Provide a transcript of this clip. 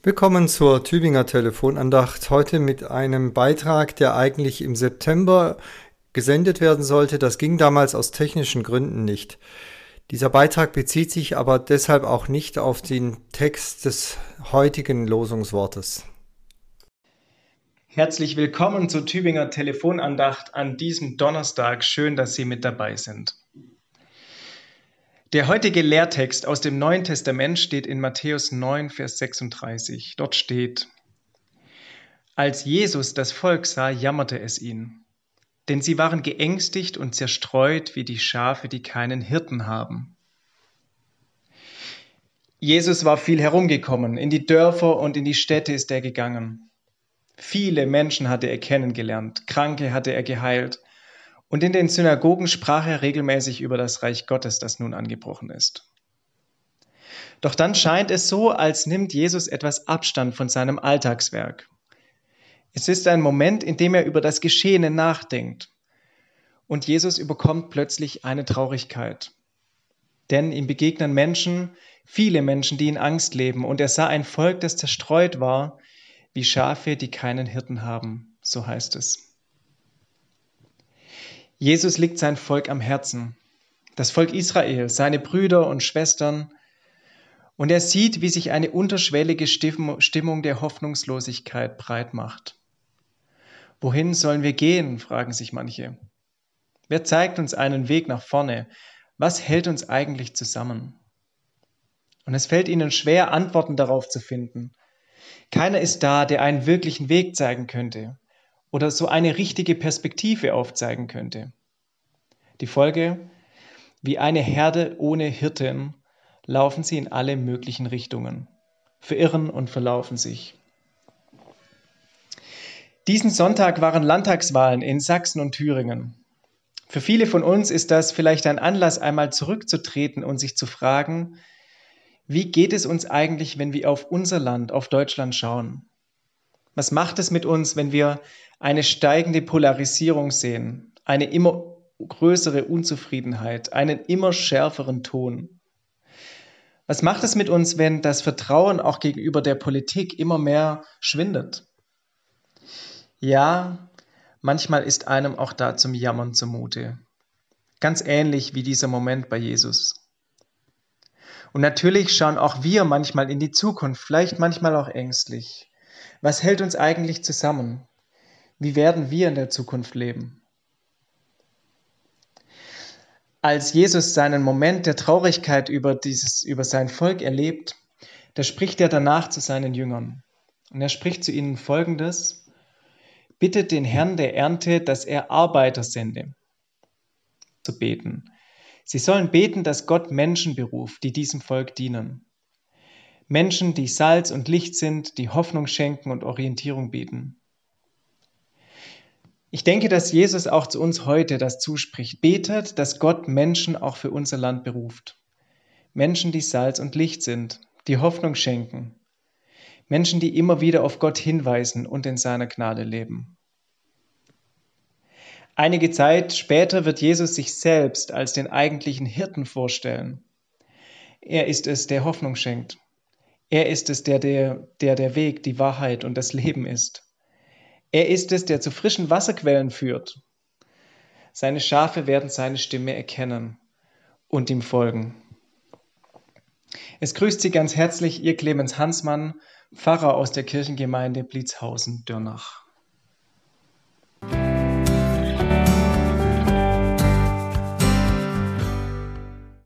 Willkommen zur Tübinger Telefonandacht. Heute mit einem Beitrag, der eigentlich im September gesendet werden sollte. Das ging damals aus technischen Gründen nicht. Dieser Beitrag bezieht sich aber deshalb auch nicht auf den Text des heutigen Losungswortes. Herzlich willkommen zur Tübinger Telefonandacht an diesem Donnerstag. Schön, dass Sie mit dabei sind. Der heutige Lehrtext aus dem Neuen Testament steht in Matthäus 9, Vers 36. Dort steht: Als Jesus das Volk sah, jammerte es ihn, denn sie waren geängstigt und zerstreut wie die Schafe, die keinen Hirten haben. Jesus war viel herumgekommen, in die Dörfer und in die Städte ist er gegangen. Viele Menschen hatte er kennengelernt, Kranke hatte er geheilt, und in den Synagogen sprach er regelmäßig über das Reich Gottes, das nun angebrochen ist. Doch dann scheint es so, als nimmt Jesus etwas Abstand von seinem Alltagswerk. Es ist ein Moment, in dem er über das Geschehene nachdenkt. Und Jesus überkommt plötzlich eine Traurigkeit. Denn ihm begegnen Menschen, viele Menschen, die in Angst leben, und er sah ein Volk, das zerstreut war, wie Schafe, die keinen Hirten haben, so heißt es. Jesus liegt sein Volk am Herzen, das Volk Israel, seine Brüder und Schwestern, und er sieht, wie sich eine unterschwellige Stimmung der Hoffnungslosigkeit breit macht. Wohin sollen wir gehen, fragen sich manche. Wer zeigt uns einen Weg nach vorne? Was hält uns eigentlich zusammen? Und es fällt ihnen schwer, Antworten darauf zu finden. Keiner ist da, der einen wirklichen Weg zeigen könnte oder so eine richtige Perspektive aufzeigen könnte. Die Folge: wie eine Herde ohne Hirten laufen sie in alle möglichen Richtungen, verirren und verlaufen sich. Diesen Sonntag waren Landtagswahlen in Sachsen und Thüringen. Für viele von uns ist das vielleicht ein Anlass, einmal zurückzutreten und sich zu fragen: Wie geht es uns eigentlich, wenn wir auf unser Land, auf Deutschland schauen? Was macht es mit uns, wenn wir eine steigende Polarisierung sehen, eine immer größere Unzufriedenheit, einen immer schärferen Ton? Was macht es mit uns, wenn das Vertrauen auch gegenüber der Politik immer mehr schwindet? Ja, manchmal ist einem auch da zum Jammern zumute. Ganz ähnlich wie dieser Moment bei Jesus. Und natürlich schauen auch wir manchmal in die Zukunft, vielleicht manchmal auch ängstlich. Was hält uns eigentlich zusammen? Wie werden wir in der Zukunft leben? Als Jesus seinen Moment der Traurigkeit über sein Volk erlebt, da spricht er danach zu seinen Jüngern. Und er spricht zu ihnen Folgendes: Bittet den Herrn der Ernte, dass er Arbeiter sende. Zu beten. Sie sollen beten, dass Gott Menschen beruft, die diesem Volk dienen. Menschen, die Salz und Licht sind, die Hoffnung schenken und Orientierung bieten. Ich denke, dass Jesus auch zu uns heute das zuspricht. Betet, dass Gott Menschen auch für unser Land beruft. Menschen, die Salz und Licht sind, die Hoffnung schenken. Menschen, die immer wieder auf Gott hinweisen und in seiner Gnade leben. Einige Zeit später wird Jesus sich selbst als den eigentlichen Hirten vorstellen. Er ist es, der Hoffnung schenkt. Er ist es, der Weg, die Wahrheit und das Leben ist. Er ist es, der zu frischen Wasserquellen führt. Seine Schafe werden seine Stimme erkennen und ihm folgen. Es grüßt Sie ganz herzlich Ihr Clemens Hansmann, Pfarrer aus der Kirchengemeinde Blitzhausen-Dörnach.